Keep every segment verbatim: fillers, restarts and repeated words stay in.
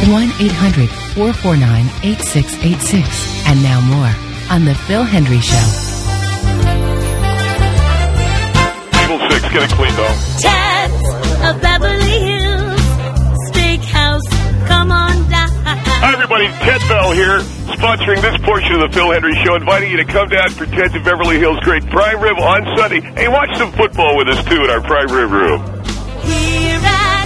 one eight hundred four four nine eight six eight six. And now more on The Phil Hendrie Show. Evil six, get it cleaned off. Ted's of Beverly Hills Steakhouse, come on down. Hi, everybody. Ted Bell here, sponsoring this portion of The Phil Hendrie Show, inviting you to come down for Ted's of Beverly Hills Great Prime Rib on Sunday. Hey, watch some football with us, too, in our Prime Rib room. Here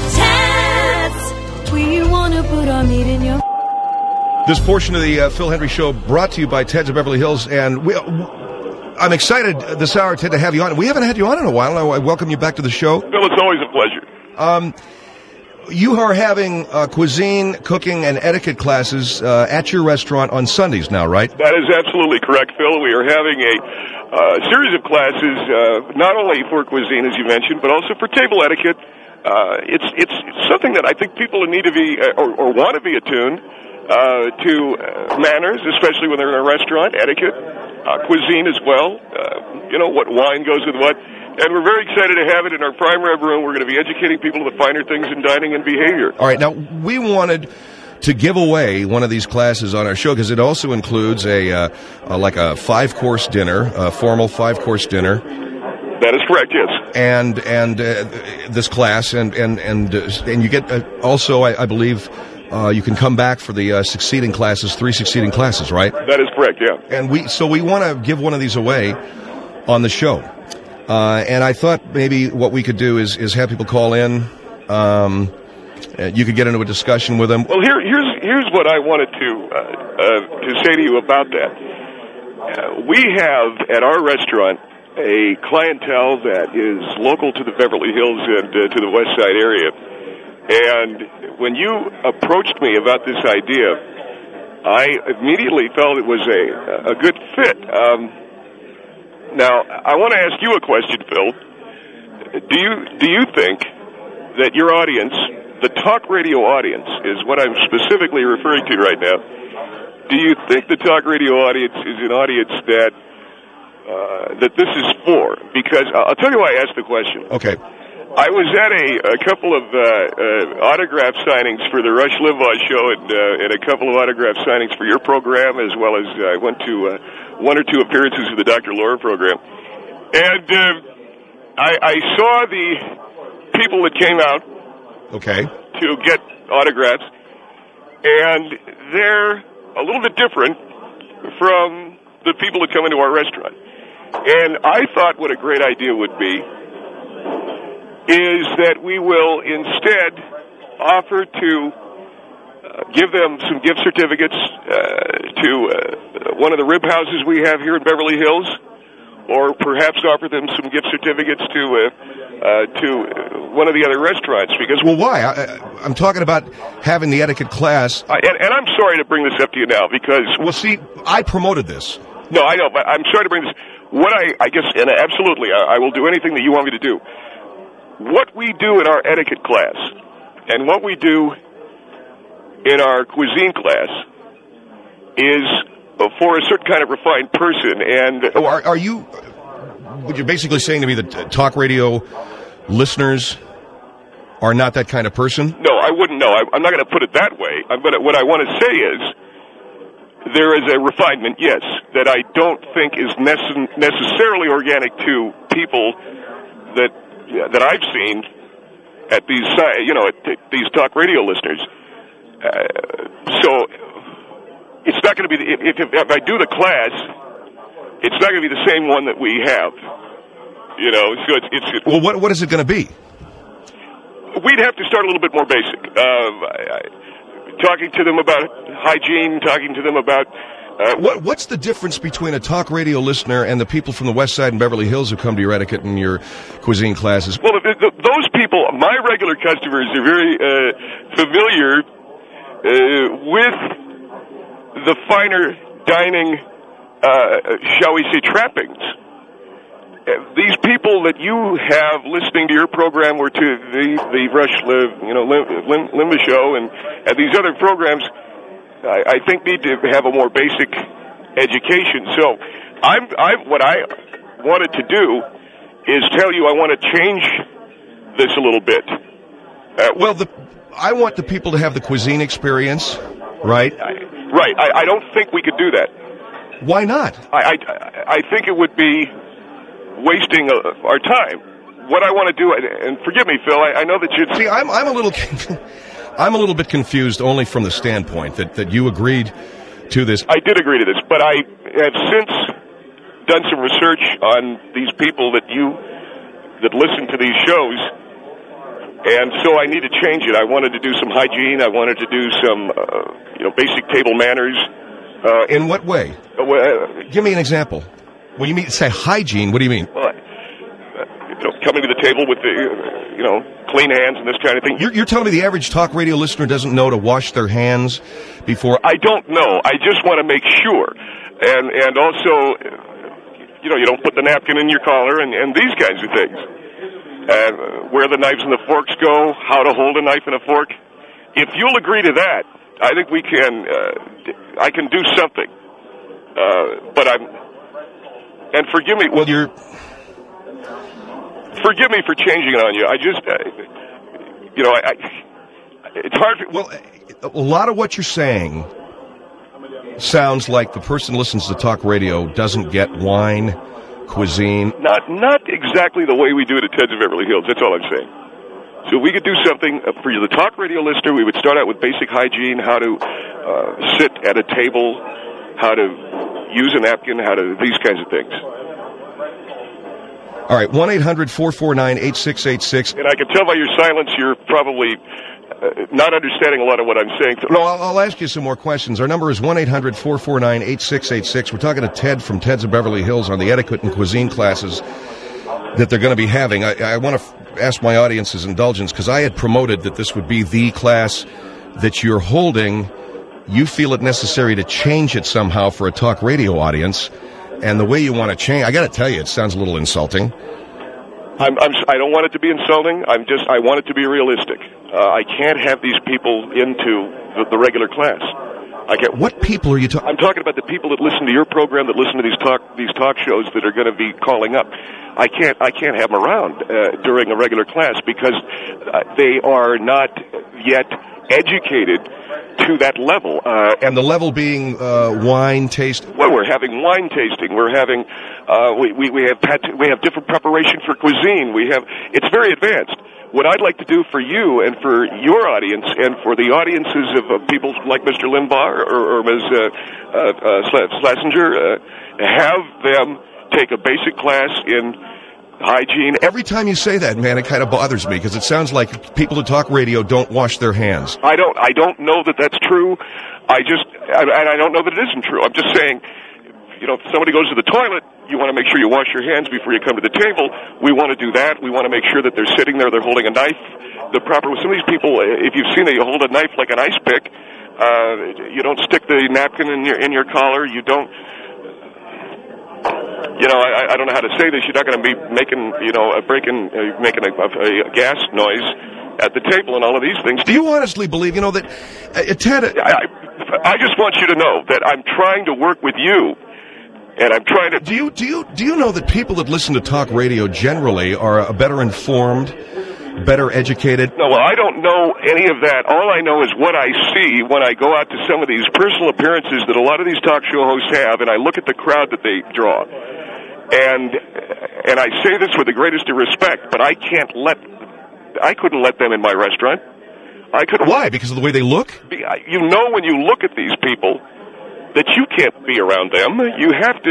at Ted's, we want to put our meat in your... This portion of the uh, Phil Hendrie Show brought to you by Ted's of Beverly Hills, and we, I'm excited this hour, Ted, to have you on. We haven't had you on in a while, and I welcome you back to the show. Phil, it's always a pleasure. Um, you are having uh, cuisine, cooking, and etiquette classes uh, at your restaurant on Sundays now, right? That is absolutely correct, Phil. We are having a uh, series of classes, uh, not only for cuisine, as you mentioned, but also for table etiquette. Uh, it's, it's something that I think people need to be, uh, or, or want to be attuned Uh, to uh, manners, especially when they're in a restaurant, etiquette, uh, cuisine as well, uh, you know, what wine goes with what. And we're very excited to have it in our Prime Rib room. We're going to be educating people on the finer things in dining and behavior. All right, now, we wanted to give away one of these classes on our show because it also includes a, uh, uh, like a five-course dinner, a formal five-course dinner. That is correct, yes. And and uh, this class, and, and, and, uh, and you get uh, also, I, I believe... Uh, you can come back for the uh, succeeding classes, three succeeding classes, right? That is correct, yeah. And we, so we want to give one of these away on the show. Uh, and I thought maybe what we could do is, is have people call in. Um, you could get into a discussion with them. Well, here, here's here's what I wanted to uh, uh, to say to you about that. Uh, we have at our restaurant a clientele that is local to the Beverly Hills and uh, to the West Side area. And when you approached me about this idea, I immediately felt it was a a good fit. Um, now, I want to ask you a question, Phil. Do you do you think that your audience, the talk radio audience, is what I'm specifically referring to right now? Do you think the talk radio audience is an audience that uh, that this is for? Because I'll tell you why I asked the question. Okay. I was at a, a couple of uh, uh, autograph signings for the Rush Limbaugh show and, uh, and a couple of autograph signings for your program, as well as uh, I went to uh, one or two appearances of the Doctor Laura program. And uh, I, I saw the people that came out okay. to get autographs, and they're a little bit different from the people that come into our restaurant. And I thought what a great idea would be is that we will instead offer to uh, give them some gift certificates uh, to uh, one of the rib houses we have here in Beverly Hills, or perhaps offer them some gift certificates to uh, uh, to one of the other restaurants. Because well, why? I, I'm talking about having the etiquette class. I, and, and I'm sorry to bring this up to you now because well, see, I promoted this. No, I know, but I'm sorry to bring this. What I, I guess, and absolutely, I, I will do anything that you want me to do. What we do in our etiquette class and what we do in our cuisine class is for a certain kind of refined person. And oh, are, are you? What you're basically saying to me that talk radio listeners are not that kind of person? No, I wouldn't know. I, I'm not going to put it that way. I'm gonna, what I want to say is there is a refinement, yes, that I don't think is nece- necessarily organic to people that. that I've seen at these, you know, at these talk radio listeners. Uh, so it's not going to be, the, if, if, if I do the class, it's not going to be the same one that we have. You know, so it's... it's well, what what is it going to be? We'd have to start a little bit more basic. Uh, I, I, talking to them about hygiene, talking to them about... Uh, what, what's the difference between a talk radio listener and the people from the West Side and Beverly Hills who come to your etiquette and your cuisine classes? Well, the, the, those people, my regular customers, are very uh, familiar uh, with the finer dining, uh, shall we say, trappings. Uh, these people that you have listening to your program or to the the Rush, you know, Lim, Lim, Limbaugh show and, and these other programs, I, I think need to have a more basic education. So, I'm, I'm what I wanted to do is tell you I want to change this a little bit. Uh, well, the I want the people to have the cuisine experience, right? I, right. I, I don't think we could do that. Why not? I, I, I think it would be wasting uh, our time. What I want to do, and forgive me, Phil, I, I know that you'd... See, I'm, I'm a little... I'm a little bit confused only from the standpoint that, that you agreed to this. I did agree to this, but I have since done some research on these people that you that listen to these shows, and so I need to change it. I wanted to do some hygiene. I wanted to do some, uh, you know, basic table manners. Uh, In what way? Uh, Give me an example. When you mean say hygiene, what do you mean? Well, uh, you know, coming to the table with the, uh, you know, clean hands and this kind of thing. You're, you're telling me the average talk radio listener doesn't know to wash their hands before? I don't know. I just want to make sure, and and also, you know, you don't put the napkin in your collar and, and these kinds of things. Uh, where the knives and the forks go, how to hold a knife and a fork. If you'll agree to that, I think we can. Uh, I can do something. Uh, but I'm, and forgive me. Well, you're. Forgive me for changing it on you. I just, uh, you know, I, I, it's hard. To, well, a lot of what you're saying sounds like the person who listens to talk radio doesn't get wine, cuisine. Not, not exactly the way we do it at Ted's of Beverly Hills. That's all I'm saying. So we could do something for the talk radio listener. We would start out with basic hygiene, how to uh, sit at a table, how to use a napkin, how to these kinds of things. All right, one eight hundred four four nine eight six eight six. And I can tell by your silence you're probably uh, not understanding a lot of what I'm saying. No, I'll, I'll ask you some more questions. Our number is one eight hundred four four nine eight six eight six. We're talking to Ted from Ted's of Beverly Hills on the etiquette and cuisine classes that they're going to be having. I, I want to f- ask my audience's indulgence because I had promoted that this would be the class that you're holding. You feel it necessary to change it somehow for a talk radio audience. And the way you want to change, I got to tell you, it sounds a little insulting. I'm, I'm, I don't want it to be insulting. I'm just, I want it to be realistic. Uh, I can't have these people into the, the regular class. I get. What people are you talking? I'm talking about the people that listen to your program, that listen to these talk these talk shows that are going to be calling up. I can't I can't have them around uh, during a regular class because uh, they are not yet educated to that level. Uh, and the level being uh, wine taste. Well, we're having wine tasting. We're having uh, we, we we have pat- we have different preparation for cuisine. We have it's very advanced. What I'd like to do for you and for your audience and for the audiences of, of people like Mister Limbaugh or, or Miz Uh, uh, uh, Schlesinger, uh, have them take a basic class in hygiene. Every time you say that, man, it kind of bothers me because it sounds like people who talk radio don't wash their hands. I don't. I don't know that that's true. I just, and I, I don't know that it isn't true. I'm just saying, you know, if somebody goes to the toilet, you want to make sure you wash your hands before you come to the table. We want to do that. We want to make sure that they're sitting there, they're holding a knife. The proper. Some of these people, if you've seen it, you hold a knife like an ice pick. Uh, you don't stick the napkin in your in your collar. You don't. You know, I, I don't know how to say this. You're not going to be making, you know, a breaking, uh, making a, a, a gas noise at the table and all of these things. Do you honestly believe, you know, that uh, Ted? Uh, I, I just want you to know that I'm trying to work with you, and I'm trying to. Do you do you do you know that people that listen to talk radio generally are uh, better informed, better educated? No, well, I don't know any of that. All I know is what I see when I go out to some of these personal appearances that a lot of these talk show hosts have, and I look at the crowd that they draw. And and I say this with the greatest of respect, but I can't let, I couldn't let them in my restaurant. I could. Why? Because of the way they look? You know, when you look at these people, that you can't be around them. You have to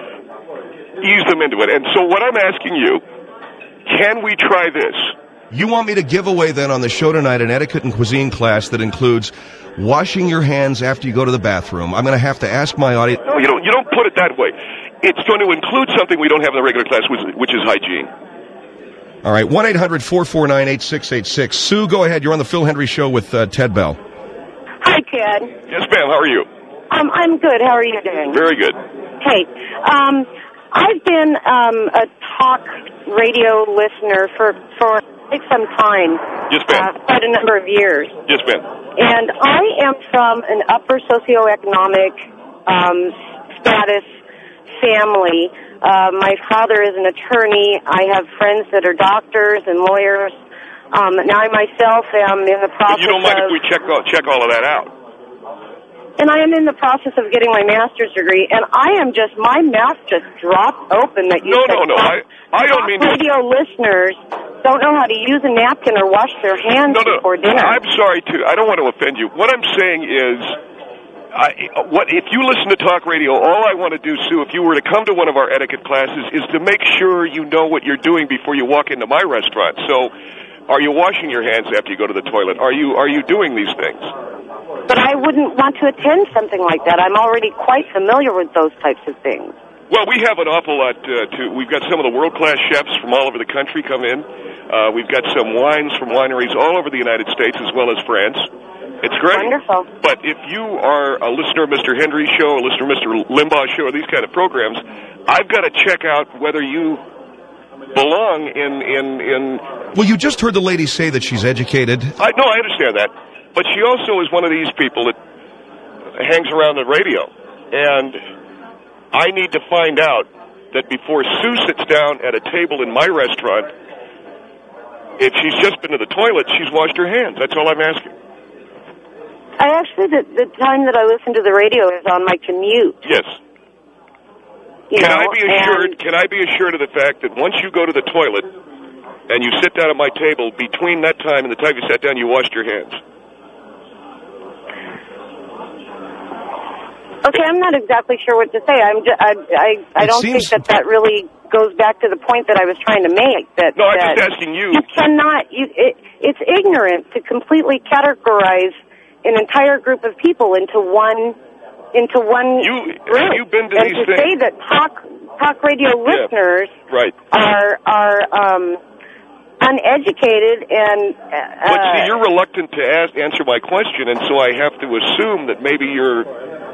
ease them into it. And so what I'm asking you, can we try this? You want me to give away then on the show tonight an etiquette and cuisine class that includes washing your hands after you go to the bathroom? I'm going to have to ask my audience. No, you don't. You don't put it that way. It's going to include something we don't have in the regular class, which, which is hygiene. All right, one eight hundred four four nine eight six eight six. Sue, go ahead. You're on the Phil Hendry Show with uh, Ted Bell. Hi, Ted. Yes, ma'am. How are you? Um, I'm good. How are you doing? Very good. Hey, um, I've been um, a talk radio listener for, for quite some time. Yes, ma'am. Uh, quite a number of years. Yes, ma'am. And I am from an upper socioeconomic um, status family. Uh, my father is an attorney. I have friends that are doctors and lawyers. Um, now I myself am in the process But you don't mind of... if we check all, check all of that out? And I am in the process of getting my master's degree, and I am just, my mouth just dropped open that you No, said no, no, talk, I, I don't talk mean... to- radio listeners don't know how to use a napkin or wash their hands No, no, before dinner. I'm sorry, too. I don't want to offend you. What I'm saying is, I, what if you listen to talk radio, all I want to do, Sue, if you were to come to one of our etiquette classes, is to make sure you know what you're doing before you walk into my restaurant. So, are you washing your hands after you go to the toilet? Are you are you doing these things? But I wouldn't want to attend something like that. I'm already quite familiar with those types of things. Well, we have an awful lot, uh, to, we've got some of the world-class chefs from all over the country come in. Uh, we've got some wines from wineries all over the United States as well as France. It's great. Wonderful. But if you are a listener of Mister Hendry's show, a listener of Mister Limbaugh's show, or these kind of programs, I've got to check out whether you belong in, in, in... Well, you just heard the lady say that she's educated. I, no, I understand that. But she also is one of these people that hangs around the radio. And I need to find out that before Sue sits down at a table in my restaurant, if she's just been to the toilet, she's washed her hands. That's all I'm asking. I actually, the, the time that I listen to the radio is on my commute. Yes. You Can know, I be assured? and- Can I be assured of the fact that once you go to the toilet and you sit down at my table, between that time and the time you sat down, you washed your hands? Okay, I'm not exactly sure what to say. I'm just, I, I, I It don't seems- think that that really goes back to the point that I was trying to make. That, No, I'm that just asking you. You cannot. You, it, it's ignorant to completely categorize an entire group of people into one into one You- group. have you been to and these to things? say that talk talk radio Yeah. listeners Right. are are um, uneducated and. Uh, But see, you're reluctant to ask, answer my question, and so I have to assume that maybe you're...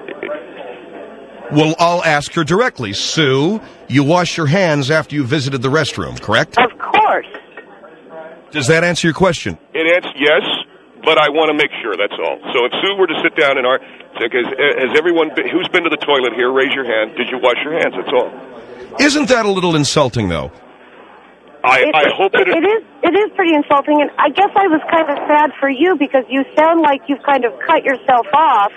Well, I'll ask her directly. Sue, you wash your hands after you visited the restroom, correct? Of course. Does that answer your question? It answers yes, but I want to make sure, that's all. So if Sue were to sit down in our... Has, has everyone been, who's been to the toilet here, raise your hand. Did you wash your hands? That's all. Isn't that a little insulting, though? I, It, I hope that it, it is. It is pretty insulting, and I guess I was kind of sad for you because you sound like you've kind of cut yourself off.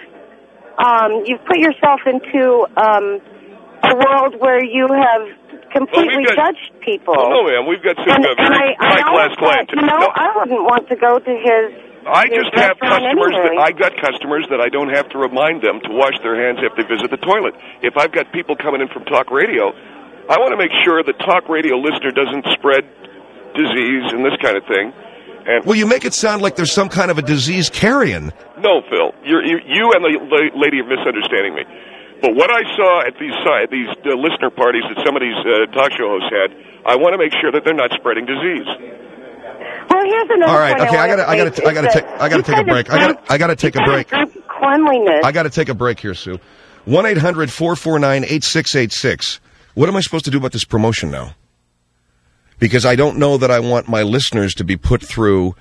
Um, you've put yourself into um, a world where you have completely Well, we've got- judged people. Oh, no, ma'am. We've got some and, uh, and very I, I high-class always thought, clients. you know, No, I wouldn't want to go to his. I his just have restaurant customers anyway. that I got customers that I don't have to remind them to wash their hands if they visit the toilet. If I've got people coming in from talk radio, I want to make sure the talk radio listener doesn't spread disease and this kind of thing. And Well, you make it sound like there's some kind of a disease carrion. no, Phil, you're, you you and the la- lady are misunderstanding me. But what I saw at these uh, these uh, listener parties that some of these uh, talk show hosts had, I want to make sure that they're not spreading disease. Well, here's another All right, point okay, I I gotta, I wanna gotta, make I gotta is take, that I gotta you take a kind of break. I gotta, group- I gotta take a you kind break. of group cleanliness. I gotta take a break here, Sue. One eight hundred four four nine eight six eight six. What am I supposed to do about this promotion now? Because I don't know that I want my listeners to be put through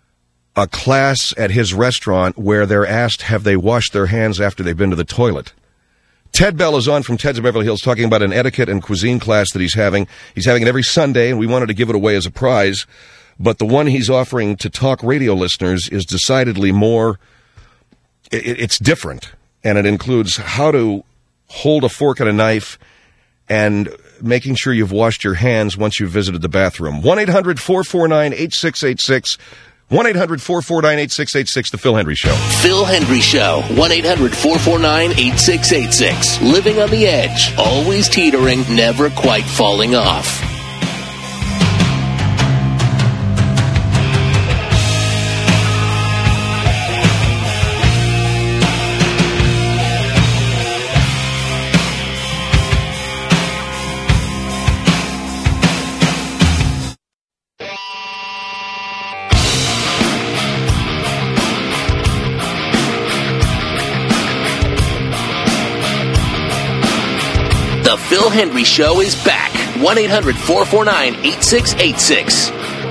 a class at his restaurant where they're asked, have they washed their hands after they've been to the toilet? Ted Bell is on from Ted's of Beverly Hills talking about an etiquette and cuisine class that he's having. He's having it every Sunday, and we wanted to give it away as a prize. But the one he's offering to talk radio listeners is decidedly more, it, it's different. And it includes how to hold a fork and a knife and making sure you've washed your hands once you've visited the bathroom. one eight hundred four four nine eight six eight six. one eight hundred four four nine eight six eight six, The Phil Hendry Show. Phil Hendry Show. one eight hundred four four nine eight six eight six. Living on the edge. Always teetering, never quite falling off. The Phil Hendry Show is back. one eight hundred four four nine eight six eight six.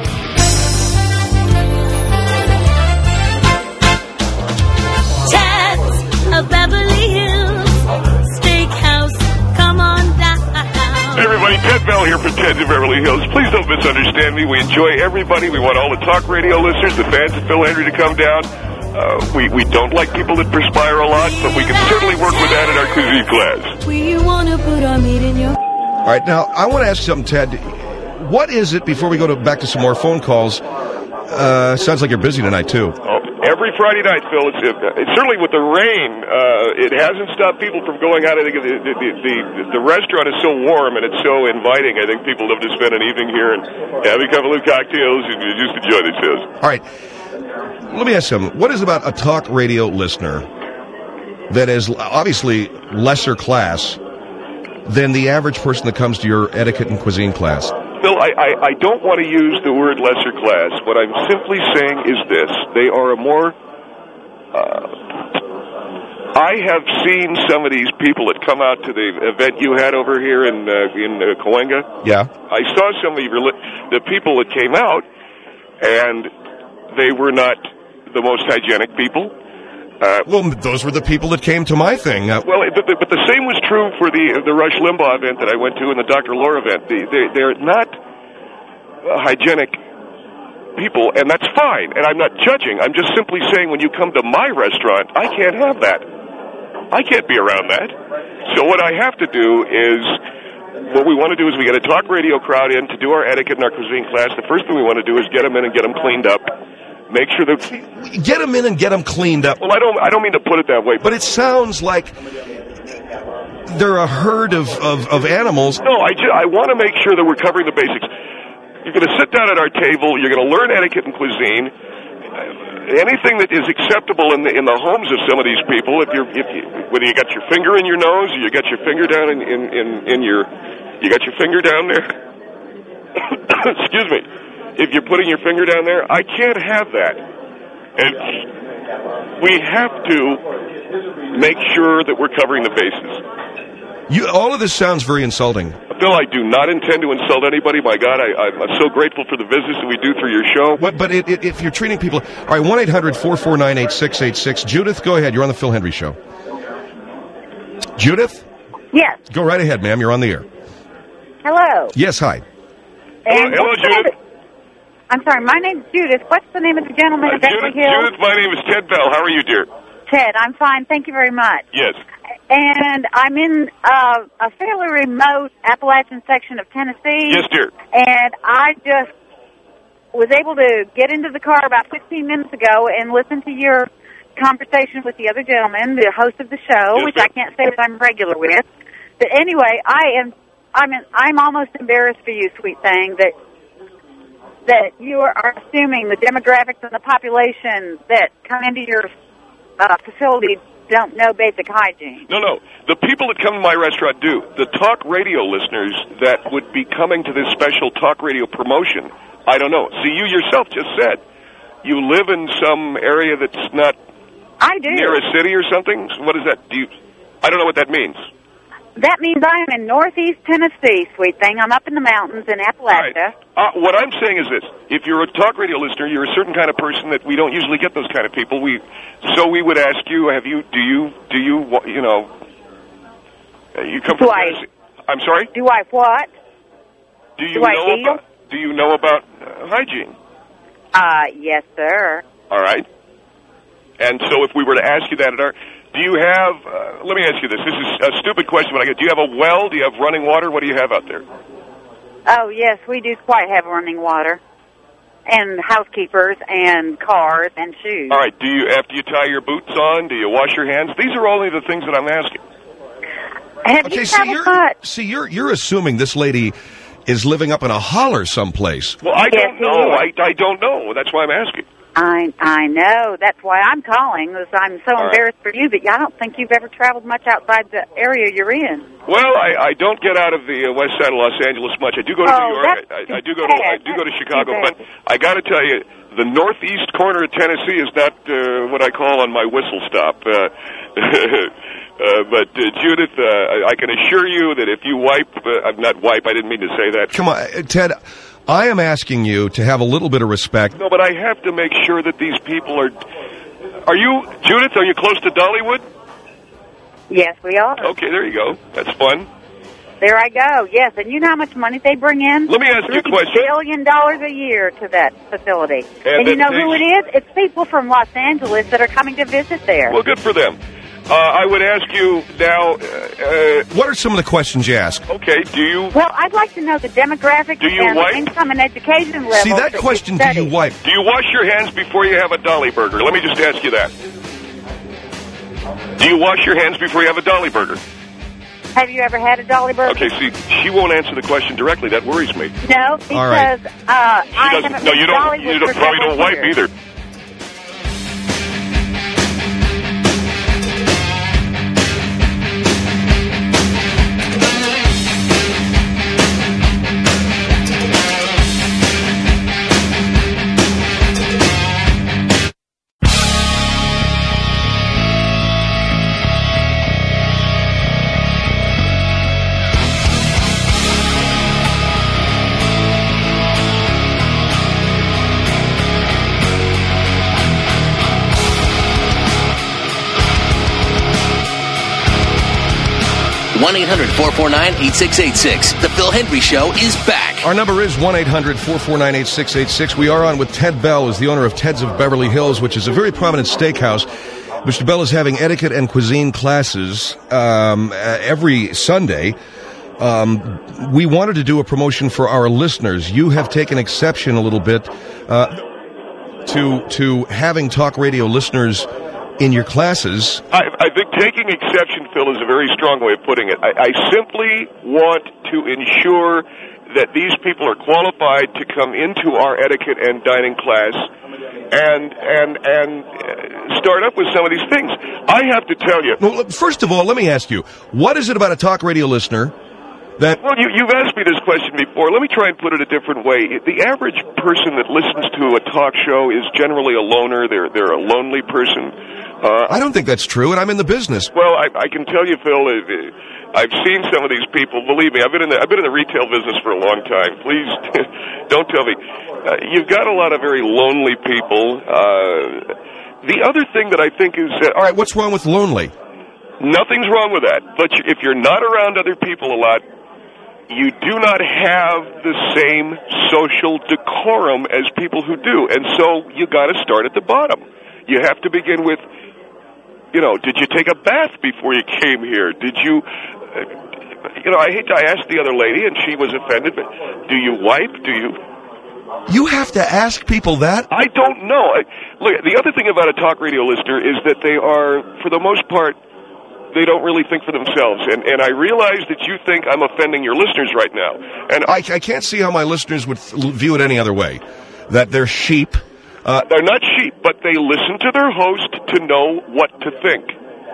Ted's of Beverly Hills Steakhouse. Come on down. Hey, everybody, Ted Bell Bell here from Ted's of Beverly Hills. Please don't misunderstand me. We enjoy everybody. We want all the talk radio listeners, the fans of Phil Hendrie to come down. Uh, we, we don't like people that perspire a lot, but we can certainly work with that in our cuisine class. We wanna put our meat in your... All right, now, I want to ask something, Ted. What is it, before we go to back to some more phone calls, uh, sounds like you're busy tonight, too. Oh, every Friday night, Phil, it's, it's certainly with the rain, uh, it hasn't stopped people from going out. I think the, the, the, the restaurant is so warm and it's so inviting. I think people love to spend an evening here and have a couple of cocktails and just enjoy themselves. All right. Let me ask something. What is about a talk radio listener that is obviously lesser class than the average person that comes to your etiquette and cuisine class? Phil, I, I, I don't want to use the word lesser class. What I'm simply saying is this. They are a more... Uh, I have seen some of these people that come out to the event you had over here in uh, in uh, Cahuenga. Yeah. I saw some of your, the people that came out, and they were not the most hygienic people. Uh, well, those were the people that came to my thing. Uh, well, but the, but the same was true for the the Rush Limbaugh event that I went to and the Doctor Laura event. They, they, they're not uh, hygienic people, and that's fine. And I'm not judging. I'm just simply saying when you come to my restaurant, I can't have that. I can't be around that. So what I have to do is, what we want to do is we get a talk radio crowd in to do our etiquette and our cuisine class. The first thing we want to do is get them in and get them cleaned up. Make sure that get them in and get them cleaned up. Well, I don't. I don't mean to put it that way, but it sounds like they're a herd of, of, of animals. No, I just, I want to make sure that we're covering the basics. You're going to sit down at our table. You're going to learn etiquette and cuisine. Anything that is acceptable in the in the homes of some of these people. If you're if you, whether you got your finger in your nose, or you got your finger down in in, in, in your you got your finger down there. Excuse me. If you're putting your finger down there, I can't have that. And we have to make sure that we're covering the bases. You, all of this sounds very insulting. Bill, I do not intend to insult anybody. My God, I, I'm so grateful for the business that we do through your show. But, but it, it, if you're treating people... All right, one eight hundred four four nine eight six eight six. Judith, go ahead. You're on the Phil Hendrie Show. Judith? Yes. Go right ahead, ma'am. You're on the air. Hello. Yes, hi. And hello, hello Judith. I'm sorry, my name's Judith. What's the name of the gentleman uh, in Beverly Judith, Hills? Judith, my name is Ted Bell. How are you, dear? Ted, I'm fine. Thank you very much. Yes. And I'm in uh, a fairly remote Appalachian section of Tennessee. Yes, dear. And I just was able to get into the car about fifteen minutes ago and listen to your conversation with the other gentleman, the host of the show, yes, which sir. I can't say that I'm regular with. But anyway, I am. I'm. In, I'm almost embarrassed for you, sweet thing, that that you are assuming the demographics and the population that come into your uh, facility don't know basic hygiene. No, no. The people that come to my restaurant do. The talk radio listeners that would be coming to this special talk radio promotion, I don't know. See, you yourself just said you live in some area that's not I do. near a city or something. What is that? Do you? I don't know what that means. That means I'm in northeast Tennessee, sweet thing. I'm up in the mountains in Appalachia. Right. Uh, what I'm saying is this. If you're a talk radio listener, you're a certain kind of person that we don't usually get those kind of people. We, So we would ask you, have you, do you, do you, you know, you come do from I, Tennessee. I'm sorry? Do I what? Do you do I know deal? about, do you know about uh, hygiene? Uh, yes, sir. All right. And so if we were to ask you that at our... Do you have, uh, let me ask you this. This is a stupid question, but I get, do you have a well? Do you have running water? What do you have out there? Oh, yes, we do quite have running water. And housekeepers and cars and shoes. All right. Do you, after you tie your boots on, do you wash your hands? These are only the things that I'm asking. Have okay, you see, traveled you're, much? see, you're, you're assuming this lady is living up in a holler someplace. Well, I Yes, don't know. he is. I, I don't know. That's why I'm asking. I I know. That's why I'm calling, because I'm so All right. embarrassed for you, but I don't think you've ever traveled much outside the area you're in. Well, I, I don't get out of the uh, west side of Los Angeles much. I do go to Oh, New York. that's I, I do go to I do go to That's Chicago, too but bad. I got to tell you, the northeast corner of Tennessee is not uh, what I call on my whistle stop. Uh, uh, but uh, Judith, uh, I can assure you that if you wipe, uh, I'm not wipe. I didn't mean to say that. Come on, uh, Ted, I am asking you to have a little bit of respect. No, but I have to make sure that these people are. Are you Judith? Are you close to Dollywood? Yes, we are. Okay, there you go. That's fun. There I go. Yes, and you know how much money they bring in? Let me ask you a question. Three billion dollars a year to that facility. And And, you it know who it takes- is? It's people from Los Angeles that are coming to visit there. Well, good for them. Uh, I would ask you now, uh, uh, What are some of the questions you ask? okay, do you Well, I'd like to know the demographic Do you and wipe? the income and education level. See, that you question, do study. you wipe? do you wash your hands before you have a Dolly Burger? Let me just ask you that. Do you wash your hands before you have a Dolly Burger? Have you ever had a Dolly Burger? Okay, see, she won't answer the question directly. That worries me. No, because All right. uh, I She haven't doesn't. No, been you to don't. Dollywood You don't, for probably several don't wipe years. either. one eight hundred four four nine eight six eight six. The Phil Hendry Show is back. Our number is one eight hundred four four nine eight six eight six. We are on with Ted Bell, who's the owner of Ted's of Beverly Hills, which is a very prominent steakhouse. Mister Bell is having etiquette and cuisine classes um, uh, every Sunday. Um, we wanted to do a promotion for our listeners. You have taken exception a little bit uh, to to having talk radio listeners in your classes. I, I think taking exception, Phil, is a very strong way of putting it. I, I simply want to ensure that these people are qualified to come into our etiquette and dining class and and and uh, start up with some of these things. I have to tell you. Well, first of all, let me ask you, what is it about a talk radio listener that... Well, you, you've asked me this question before. Let me try and put it a different way. The average person that listens to a talk show is generally a loner. They're they're a lonely person. Uh, I don't think that's true, and I'm in the business. Well, I, I can tell you, Phil, uh, I've seen some of these people. Believe me, I've been in the I've been in the retail business for a long time. Please, don't tell me. Uh, you've got a lot of very lonely people. Uh, the other thing that I think is, uh, All right, what's wrong with lonely? nothing's wrong with that. But you, if you're not around other people a lot, you do not have the same social decorum as people who do, and so you got to start at the bottom. You have to begin with, you know, did you take a bath before you came here? Did you, uh, you know, I hate to, I asked the other lady, and she was offended, but do you wipe? Do you? You have to ask people that? I don't know. I, look, the other thing about a talk radio listener is that they are, for the most part, they don't really think for themselves. And, and I realize that you think I'm offending your listeners right now. And I, I can't see how my listeners would th- view it any other way. That they're sheep. Uh, they're not sheep, but they listen to their host to know what to think.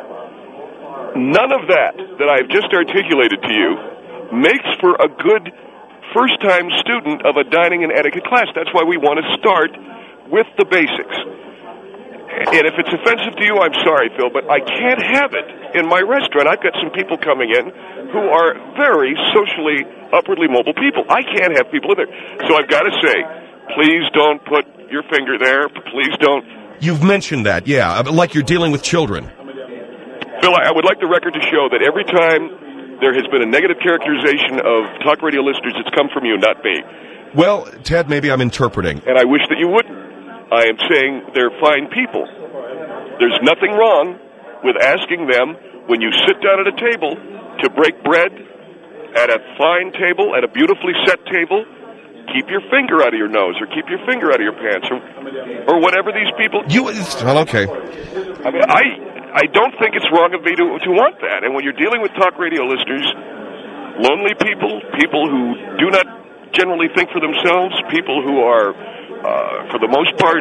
None of that that I've just articulated to you makes for a good first-time student of a dining and etiquette class. That's why we want to start with the basics. And if it's offensive to you, I'm sorry, Phil, but I can't have it in my restaurant. I've got some people coming in who are very socially, upwardly mobile people. I can't have people in there. So I've got to say, please don't put your finger there. Please don't. You've mentioned that, yeah, like you're dealing with children. Phil, I would like the record to show that every time there has been a negative characterization of talk radio listeners, it's come from you, not me. Well, Ted, maybe I'm interpreting. And I wish that you wouldn't. I am saying they're fine people. There's nothing wrong with asking them, when you sit down at a table, to break bread at a fine table, at a beautifully set table. Keep your finger out of your nose, or keep your finger out of your pants, or, or whatever these people... You, well, okay. I mean, I, I don't think it's wrong of me to, to want that. And when you're dealing with talk radio listeners, lonely people, people who do not generally think for themselves, people who are, uh, for the most part,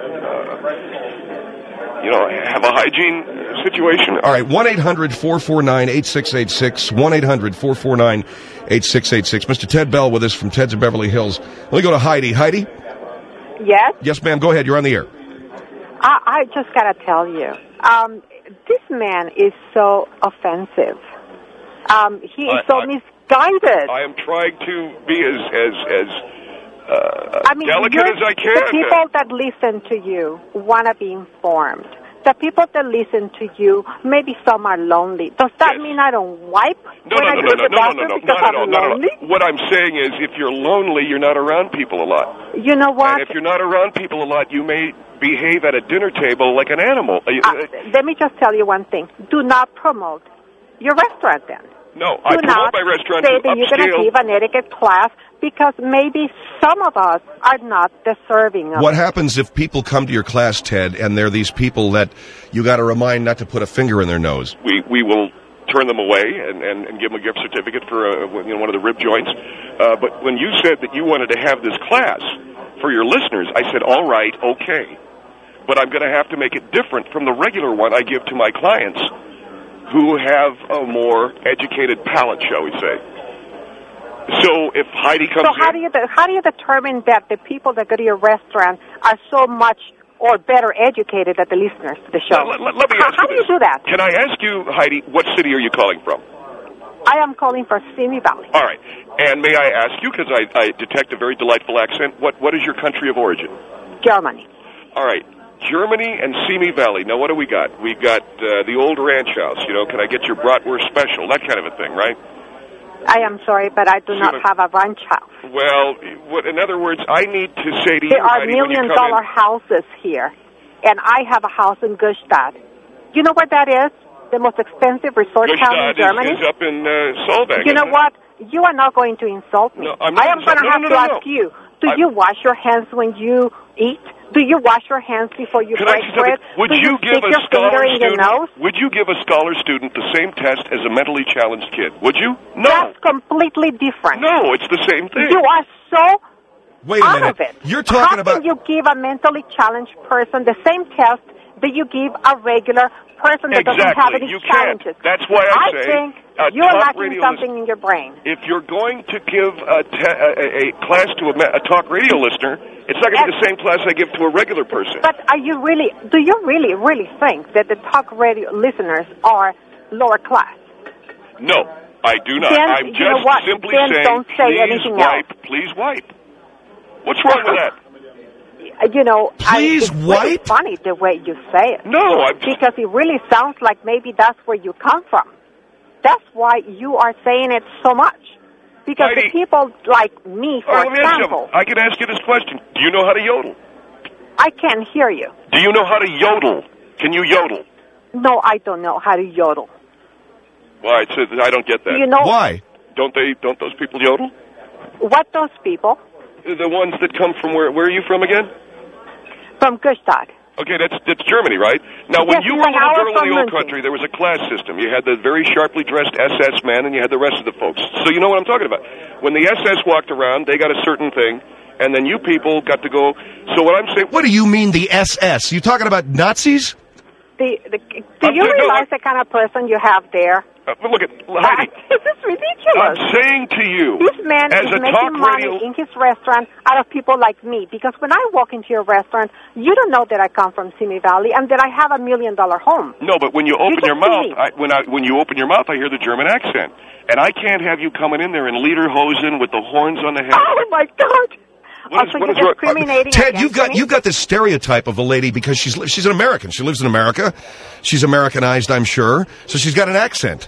uh, you know, have a hygiene situation. All right, one eight hundred four four nine eight six eight six, one eight hundred four four nine eight six eight six. Mister Ted Bell with us from Ted's of Beverly Hills. Let me go to Heidi. Heidi? Yes? Yes, ma'am. Go ahead. You're on the air. I, I just got to tell you, um, this man is so offensive. Um, he is I, so I, misguided. I am trying to be as as as uh, I mean, delicate you're- as I can. The people that listen to you want to be informed. the people that listen to you, maybe some are lonely. Does that Yes. mean I don't wipe No, when no, I no, go no, to no, the no, no, bathroom no, because not at all, I'm not at all. lonely? What I'm saying is, if you're lonely, you're not around people a lot. You know what? And if you're not around people a lot, you may behave at a dinner table like an animal. Uh, Uh, let me just tell you one thing. Do not promote your restaurant then. no, I Do promote not my restaurant say to that you're going to upscale. give an etiquette class because maybe some of us are not deserving of What it. happens if people come to your class, Ted, and they're these people that you got to remind not to put a finger in their nose? We we will turn them away and, and, and give them a gift certificate for uh, you know, one of the rib joints. Uh, but when you said that you wanted to have this class for your listeners, I said, all right, okay. But I'm going to have to make it different from the regular one I give to my clients who have a more educated palate, shall we say. So if Heidi comes So how in... do you how do you determine that the people that go to your restaurant are so much or better educated than the listeners to the show? Let, let, let me how ask how you do this. you do that? Can I ask you, Heidi, what city are you calling from? I am calling for Simi Valley. All right. And may I ask you, because I, I detect a very delightful accent, what, what is your country of origin? Germany. All right. Germany and Simi Valley. Now, what do we got? We got uh, the old ranch house. You know, can I get your bratwurst special? That kind of a thing, right? I am sorry, but I do not have a ranch house. Well, what, in other words, I need to say to There you, are Heidi, when you million come dollar in, houses here, and I have a house in Gstaad. You know what that is? The most expensive resort town in Gstaad Germany. is, is up in uh, Solvang. You know isn't it? what? You are not going to insult me. No, I'm not I am going to insult- have no, no, to no, no. ask you, do I'm- you wash your hands when you eat? Do you wash your hands before you Can I break ask you something? bread? Would do you, you, give stick a your finger scholar in your student? nose? Would you give a scholar student the same test as a mentally challenged kid? Would you? No. That's completely different. No, it's the same thing. You are so Wait a out minute. of it. You're talking How about... can you give a mentally challenged person the same test that you give a regular person that doesn't have Exactly. any You can't. challenges? That's why I I say think a you're talk lacking radio something listen- in your brain. If you're going to give a, te- a, a class to a, ma- a talk radio listener, it's not going to be the same class I give to a regular person. But are you really, do you really, really think that the talk radio listeners are lower class? No, I do not. Then, I'm you know just what? simply Then saying, don't say please anything wipe, else. please wipe. What's wrong with that? Uh, You know, Please I, it's really wipe? funny the way you say it. No, I'm just... Because it really sounds like maybe that's where you come from. That's why you are saying it so much. Because Heidi- the people like me, All for right, let me ask you example, something. I can ask you this question. Do you know how to yodel? I can't hear you. Do you know how to yodel? Can you yodel? No, I don't know how to yodel. Well, I said I don't get that. You know Why? Don't they? Don't those people yodel? what those people The ones that come from where? Where are you from again? from Gstaad. Okay, that's that's Germany, right? Now, when Yes, you it's were a an little hour girl in from the old München. country, there was a class system. You had the very sharply dressed S S men, and you had the rest of the folks. So you know what I'm talking about. When the S S walked around, they got a certain thing, and then you people got to go. So what I'm saying, What do you mean the S S? You talking about Nazis? The, the, do I'm you saying- no, realize I'm- the kind of person you have there? uh, look at Heidi. This is I'm ridiculous. saying to you, This man as is a making talk money radio, in his restaurant out of people like me. Because when I walk into your restaurant, you don't know that I come from Simi Valley and that I have a million dollar home. no, but when you open just your mouth, see me. I, when I when you open your mouth, I hear the German accent, and I can't have you coming in there in lederhosen with the horns on the head. Oh my God! What is- also, what you're is wrong- discriminating Ted, against you've got me? you've got this stereotype of a lady because she's li- she's an American. She lives in America. She's Americanized, I'm sure. So she's got an accent.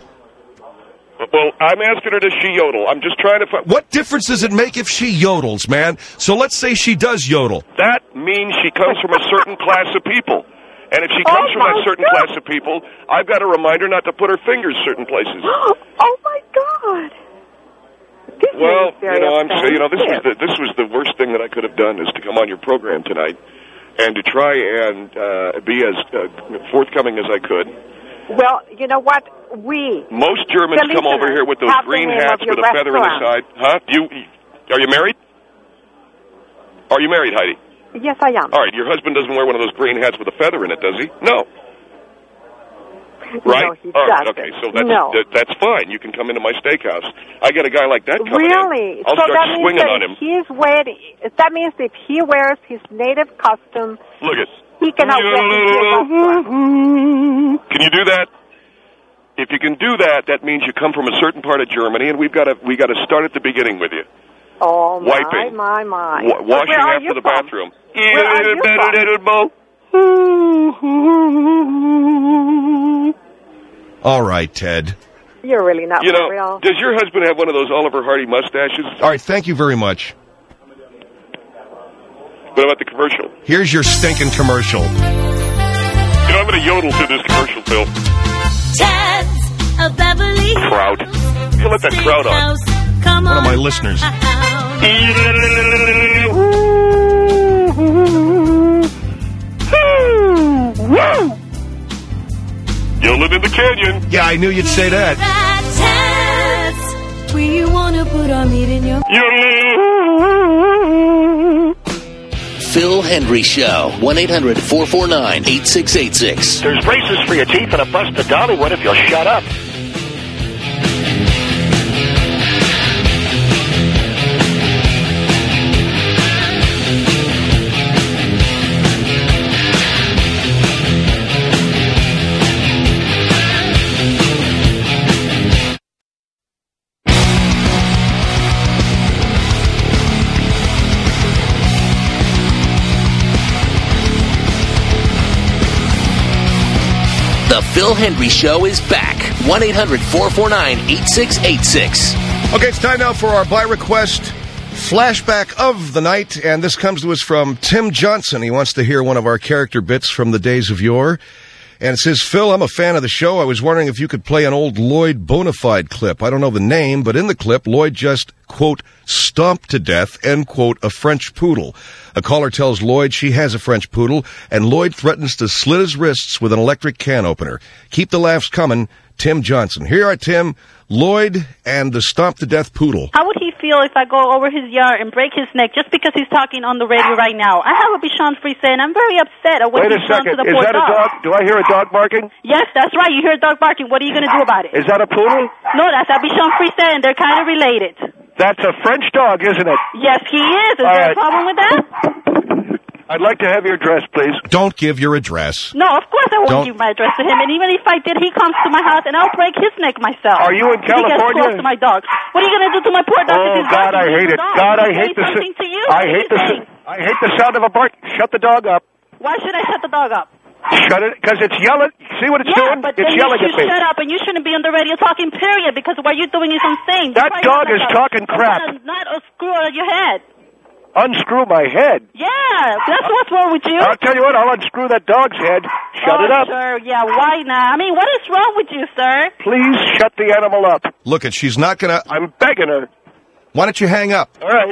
Well, I'm asking her to she yodel. I'm just trying to find. What difference does it make if she yodels, man? So let's say she does yodel. That means she comes from a certain class of people. And if she Oh, comes from my that certain God. class of people, I've got to remind her not to put her fingers certain places. Oh my God! This Well, is very you know, I'm saying, you know, this was offensive. the this was the worst thing that I could have done is to come on your program tonight and to try and uh, be as uh, forthcoming as I could. Well, you know what? We Most Germans The come over listeners here with those have the green name hats of your with a feather in the restaurant. side. Huh? You are you married? Are you married, Heidi? Yes, I am. All right, your husband doesn't wear one of those green hats with a feather in it, does he? No. Right? No, he All right, doesn't. okay, so that's No. that, that's fine. You can come into my steakhouse. I get a guy like that coming Really? in. I'll so start that means swinging that on him. if he's wearing, that means if he wears his native costume, Look at. he cannot walk into your restaurant. Can you do that? If you can do that, that means you come from a certain part of Germany, and we've got to we got to start at the beginning with you. Oh my, Wiping. my, my! Wa- washing Where are after you the from? bathroom. Where are you from? All right, Ted. You're really not You know, real. does your husband have one of those Oliver Hardy mustaches? All right, thank you very much. What about the commercial? Here's your stinking commercial. You know, I'm going to yodel to this commercial, Phil. Ted's of Beverly Hills. Crowd. You let that crowd on. Steakhouse. Come One of my on listeners. out. You'll live in the canyon. Yeah, I knew you'd say that. At Ted's, we wanna put our meat in your. Phil Hendry Show. one eight hundred four four nine eight six eight six. There's braces for your teeth and a bust to Dollywood if you'll shut up. The Phil Hendry Show is back. one eight hundred four four nine eight six eight six. Okay, it's time now for our by request flashback of the night, and this comes to us from Tim Johnson. He wants to hear one of our character bits from the days of yore. And it says, Phil, I'm a fan of the show. I was wondering if you could play an old Lloyd Bonafide clip. I don't know the name, but in the clip, Lloyd just, quote, stomped to death, end quote, a French poodle. A caller tells Lloyd she has a French poodle, and Lloyd threatens to slit his wrists with an electric can opener. Keep the laughs coming, Tim Johnson. Here are Tim, Lloyd, and the stomp to death poodle. How would he feel if I go over his yard and break his neck just because he's talking on the radio right now? I have a Bichon Frise, and I'm very upset at what Wait a he's done to second. the Is poor that a dog? Do I hear a dog barking? Yes, that's right. You hear a dog barking. What are you going to do about it? Is that a poodle? No, that's a Bichon Frise, and they're kind of related. That's a French dog, isn't it? Yes, he is. Is All there right. a problem with that? I'd like to have your address, please. Don't give your address. No, of course I won't Don't- give my address to him. And even if I did, he comes to my house, and I'll break his neck myself. Are you in If He gets California? close to my dog. What are you going to do to my poor dog? Oh, if he's God, I barking? hate He's it. a dog. God, I Did he hate say the s- something to you? I What did hate he the say? s- I hate the sound of a bark. Shut the dog up. Why should I shut the dog up? Shut it, because it's yelling. See what it's Yeah, doing? but It's then yelling you at should me. shut up, and you shouldn't be on the radio talking, period, because what you're doing is insane. That That's why dog you're is not- talking that's crap. Not, not a screw out of your head. Unscrew my head. Yeah, that's what's wrong with you. I'll tell you what, I'll unscrew that dog's head. Shut oh, it up. Sure, yeah, why not? I mean, what is wrong with you, sir? Please shut the animal up. Look, it, she's not going to... I'm begging her. Why don't you hang up? All right.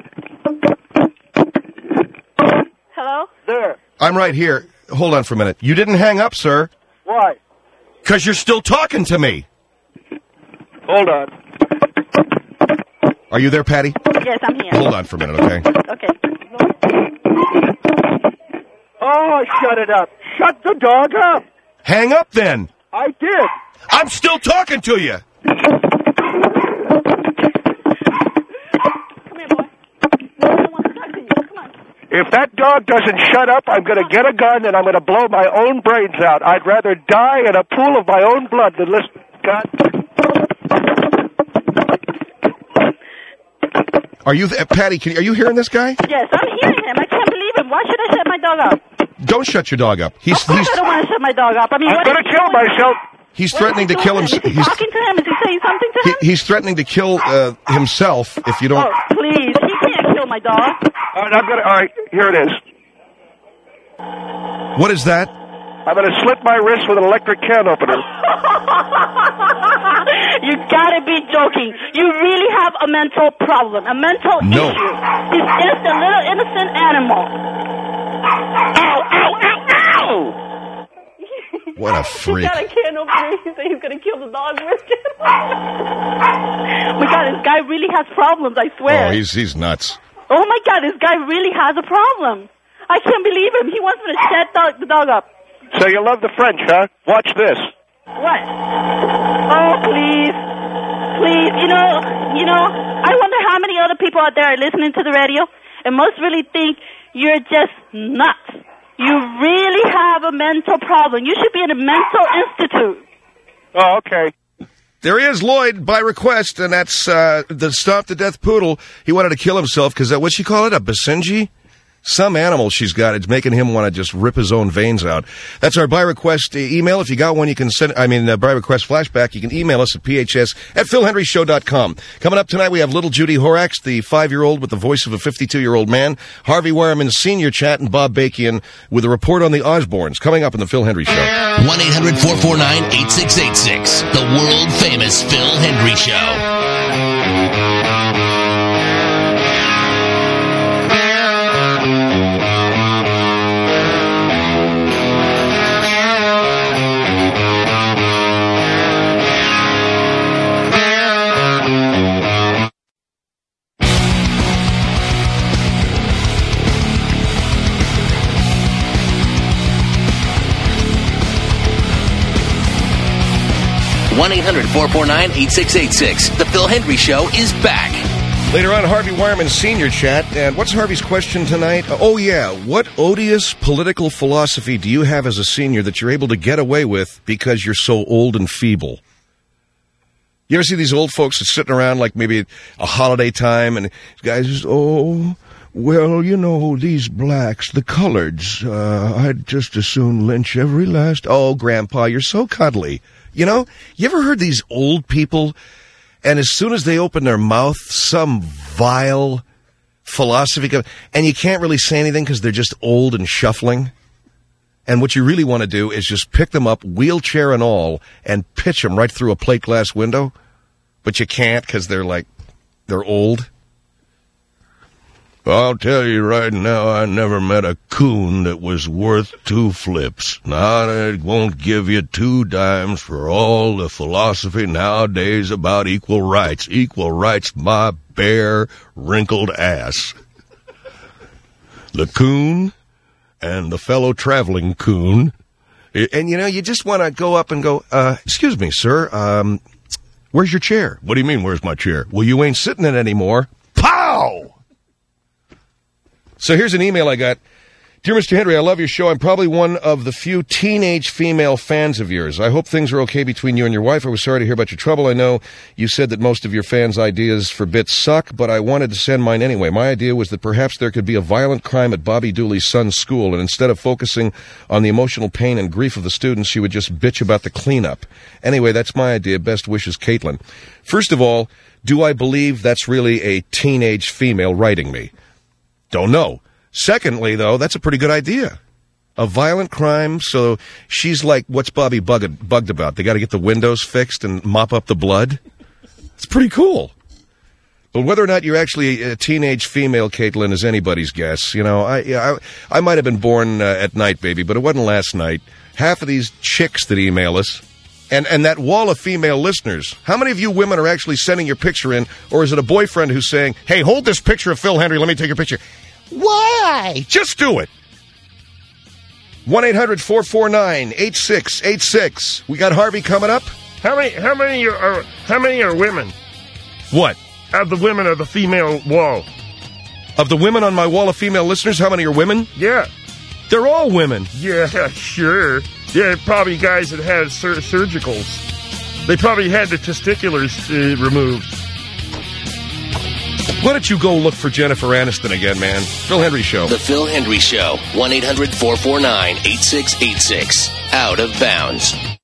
Hello? There. I'm right here. Hold on for a minute. You didn't hang up, sir. Why? Because you're still talking to me. Hold on. Are you there, Patty? Yes, I'm here. Hold on for a minute, okay? Okay. Oh, shut it up. Shut the dog up. Hang up, then. I did. I'm still talking to you. Come here, boy. No one wants to talk to you. Come on. If that dog doesn't shut up, I'm going to get a gun and I'm going to blow my own brains out. I'd rather die in a pool of my own blood than listen. God. Are you, th- Patty, can, are you hearing this guy? Yes, I'm hearing him. I can't believe him. Why should I shut my dog up? Don't shut your dog up. He's Of course he's I don't want to shut my dog up. I mean, I'm what going is to he kill doing? myself. he's What threatening is he to kill him. doing? Is he He's talking to him? Is he saying something to he, him? he's threatening to kill uh, himself if you don't. Oh, please. He can't kill my dog. All right, I'm going to, all right, here it is. What is that? I'm going to slit my wrist with an electric can opener. You gotta be joking. You really have a mental problem, a mental No. issue. He's just a little innocent animal. Ow, ow, ow, ow! What a He freak. got a can opener. He said he's gonna kill the dog with it. Oh my God, this guy really has problems, I swear. Oh, he's he's nuts. Oh my God, this guy really has a problem. I can't believe him. He wants me to shut dog, the dog up. So you love the French, huh? Watch this. What? Oh, please. Please. You know, you know, I wonder how many other people out there are listening to the radio and most really think you're just nuts. You really have a mental problem. You should be in a mental institute. Oh, okay. There he is, Lloyd, by request, and that's uh, the stomp to death poodle. He wanted to kill himself because, uh, what'd she call it, a Basenji? Some animal she's got. It's making him want to just rip his own veins out. That's our by request uh, email. If you got one, you can send, I mean, uh, by request flashback, you can email us at p h s at phil henry show dot com. Coming up tonight, we have little Judy Horax, the five-year-old with the voice of a fifty-two-year-old man, Harvey Wireman Senior Chat, and Bob Bakian with a report on the Osbournes. Coming up on the Phil Henry Show. one eight hundred four four nine eight six eight six. The world-famous Phil Henry Show. one eight hundred four four nine eight six eight six. The Phil Henry Show is back. Later on, Harvey Wireman Senior Chat. And what's Harvey's question tonight? Oh, yeah. What odious political philosophy do you have as a senior that you're able to get away with because you're so old and feeble? You ever see these old folks that's sitting around like maybe a holiday time and guys just, oh, well, you know, these blacks, the coloreds, uh, I'd just as soon lynch every last... Oh, Grandpa, you're so cuddly. You know, you ever heard these old people, and as soon as they open their mouth, some vile philosophy comes, and you can't really say anything because they're just old and shuffling? And what you really want to do is just pick them up, wheelchair and all, and pitch them right through a plate glass window. But you can't because they're like, they're old. I'll tell you right now, I never met a coon that was worth two flips. Now, it won't give you two dimes for all the philosophy nowadays about equal rights. Equal rights, my bare, wrinkled ass. The coon and the fellow traveling coon. And, you know, you just want to go up and go, uh, excuse me, sir, um, where's your chair? What do you mean, where's my chair? Well, you ain't sitting in it anymore. Pow! So here's an email I got. Dear Mister Henry, I love your show. I'm probably one of the few teenage female fans of yours. I hope things are okay between you and your wife. I was sorry to hear about your trouble. I know you said that most of your fans' ideas for bits suck, but I wanted to send mine anyway. My idea was that perhaps there could be a violent crime at Bobby Dooley's son's school, and instead of focusing on the emotional pain and grief of the students, she would just bitch about the cleanup. Anyway, that's my idea. Best wishes, Caitlin. First of all, do I believe that's really a teenage female writing me? Don't know. Secondly, though, that's a pretty good idea. A violent crime, so she's like, what's Bobby bugged, bugged about? They got to get the windows fixed and mop up the blood? It's pretty cool. But whether or not you're actually a teenage female, Caitlin, is anybody's guess. You know, I I, I might have been born uh, at night, baby, but it wasn't last night. Half of these chicks that email us, and, and that wall of female listeners, how many of you women are actually sending your picture in, or is it a boyfriend who's saying, hey, hold this picture of Phil Henry, let me take your picture? Why? Just do it. one eight hundred four four nine eight six eight six. We got Harvey coming up. How many How many are How many are women? What? Of the women of the female wall. Of the women on my wall of female listeners, how many are women? Yeah. They're all women. Yeah, sure. Yeah, probably guys that had sur- surgicals. They probably had the testiculars uh, removed. Why don't you go look for Jennifer Aniston again, man? Phil Henry Show. The Phil Henry Show. one eight hundred four four nine eight six eight six. Out of bounds.